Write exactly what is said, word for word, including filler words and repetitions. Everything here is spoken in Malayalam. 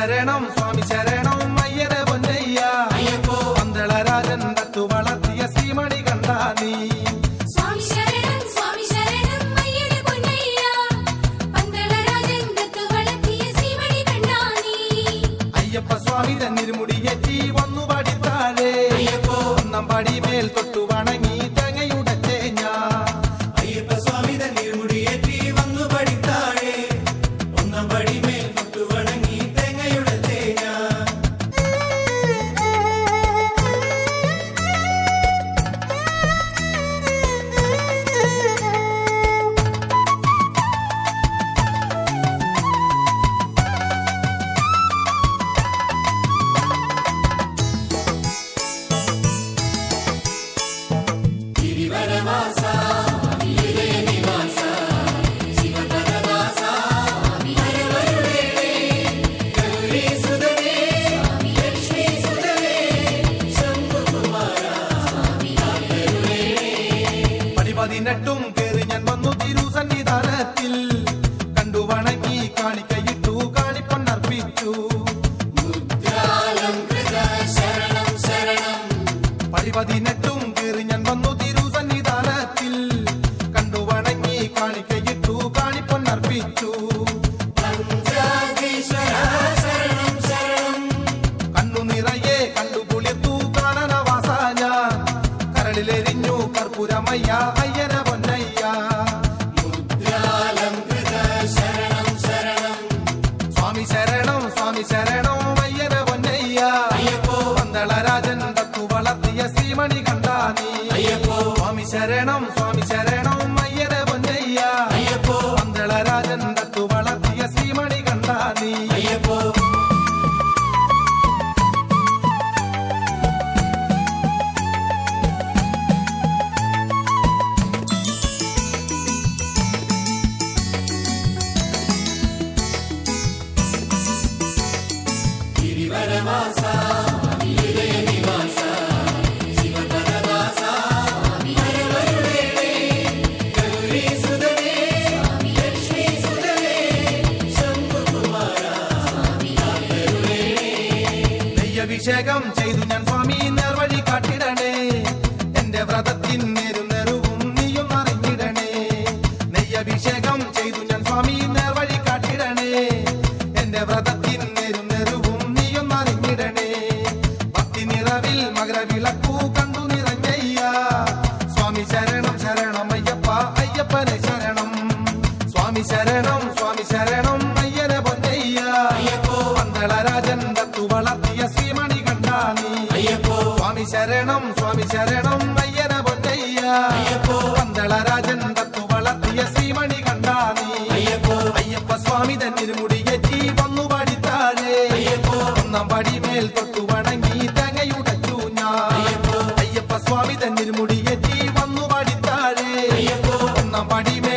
ശരണം സ്വാമി ശരണം അയ്യനെ പൊന്നയ്യ പന്തളരാജൻ തത്തു വളർത്തിയ ശ്രീമണി കണ്ടാ നീ സ്വാമി ശരണം സ്വാമി ശരണം അയ്യനെ പൊന്നയ്യ പന്തളരാജൻ തത്തു വളർത്തിയ ശ്രീമണി കണ്ടാ നീ അയ്യപ്പ സ്വാമി തന്നിരുമുടിയേറ്റി വന്നു പടിത്താഴെ ഒന്നാം പടിമേൽ തൊട്ടു വണങ്ങി തേങ്ങയുടച്ചേ ഞാൻ അയ്യപ്പ സ്വാമി തന്നിരുമുടിയേറ്റി വന്നു പടിത്താഴെ ഒന്നാം പടിമേൽ തൊട്ടു വണങ്ങി തേങ്ങയുടച്ചേ ഞാൻ ഗിരിവരവാസ ഹൃദയനിവാസ ശിവപദവാസ ഹരവരുടേ ഗൗരീസുതനേ ലക്ഷ്മീസുതനേ ശംഭുകുമാര പടി പതിനെട്ടും കേറി ഞാൻ വന്നു തിരുസന്നിധാനത്തിൽ കണ്ടു വണങ്ങി കാണിക്കയിട്ടു കാണിപ്പൊന്നർപ്പിച്ചു മുദ്രാലംകൃത ശരണം ശരണം പടി പതിനെട്ടും കേറി ഞാൻ വന്നു തിരുസന്നിധാനത്തിൽ കണ്ടു വണങ്ങി കാണിക്കയിട്ടു കാണിപ്പൊന്നർപ്പിച്ചു പഞ്ചാധീശ്വര ശരണം ശരണം കണ്ണു നിറയെ കണ്ടു കുളിർത്തു കാണനവാസ ഞാൻ കരളിലെരിഞ്ഞു കർപ്പൂരമയ്യ അയ്യന പൊന്നയ്യ മുദ്രാലംകൃത ശരണം ശരണം സ്വാമി ശരണം സ്വാമി ശരണം അയ്യന പൊന്നയ്യ അയ്യപ്പോ പന്തളരാജൻ തത്തു വളർത്തിയ ശ്രീമണി കണ്ടാ നീ അയ്യപ്പോ സ്വാമി ശരണം സ്വാമി ശരണം അയ്യന പൊന്നയ്യ അയ്യപ്പോ പന്തളരാജൻ തത്തു വളർത്തിയ ശ്രീമണി കണ്ടാ നീ അയ്യപ്പോ ഗിരിവരവാസ ഹൃദയനിവാസ ശിവപദവാസ ഹരവരുടേ ഗൗരീസുതനേ ലക്ഷ്മീസുതനേ ശംഭുകുമാര നെയ്യഭിഷേകം ചെയ്തു ഞാൻ സ്വാമി നേർവഴി കാട്ടിടണേ എന്റെ വ്രതത്തിൻ നേരും നെറുവും നീയും അറിഞ്ഞിടണേ നെയ്യഭിഷേകം ചെയ്തു ഞാൻ സ്വാമി നേർവഴി കാട്ടിടണേ എന്റെ വ്രതത്തിൻ നേരും നെറുവും നീയും അറിഞ്ഞിടണേ ഭക്തി നിറവിൽ മകരവിളക്കു കണ്ടു നിറഞ്ഞയ്യ സ്വാമി ശരണം ശരണം അയ്യപ്പ അയ്യപ്പനെ ശരണം സ്വാമി ശരണം സ്വാമി ശരണം അയ്യനെ പൊന്നയ്യ അയ്യപ്പോ പന്തളരാജൻ തത്തു വളർത്തിയ ശ്രീമണി കണ്ടാ നീ അയ്യപ്പോ സ്വാമി ശരണം സ്വാമി ശരണം അയ്യന പൊന്നയ്യ അയ്യപ്പോ പന്തളരാജൻ തത്തു വളർത്തിയ ശ്രീമണി കണ്ടാ നീ അയ്യപ്പോ അയ്യപ്പ സ്വാമി തന്നിരുമുടിയേറ്റി വന്നു പടിത്താഴെ അയ്യപ്പോ ഒന്നാം പടിമേൽ തൊട്ടു വണങ്ങി തേങ്ങയുടച്ചു ഞാൻ അയ്യപ്പോ അയ്യപ്പ സ്വാമി തന്നിരുമുടിയേറ്റി വന്നു പടിത്താഴെ അയ്യപ്പോ ഒന്നാം പടിമേൽ